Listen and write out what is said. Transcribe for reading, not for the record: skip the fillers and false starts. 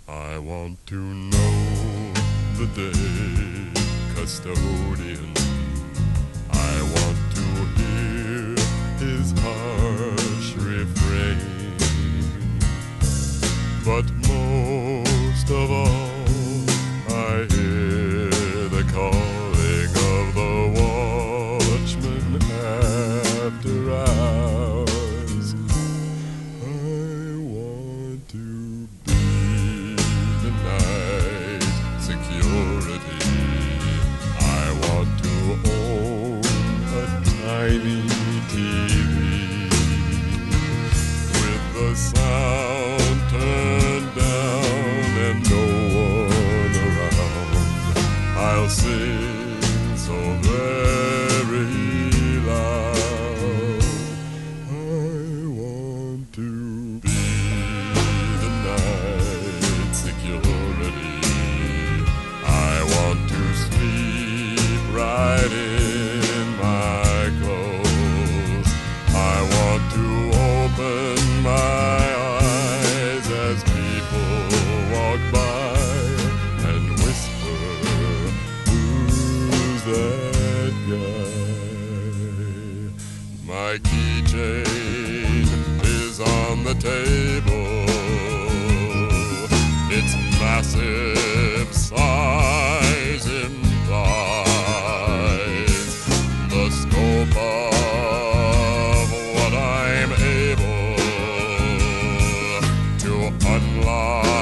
I want to know the day custodian. I want to hear his harsh refrain. But most of all, I hear the calling of the watchman after hours. I want to be the night security. I want to own a tiny TV with the sound turned down and no one around. I'll sing so very loud. I want to be the night security. I want to sleep right in my clothes. I want to open my eyes as people walk by and whisper, "Who's that guy?" My keychain is on the table. Its massive size implies the scope of what I'm able to unlock.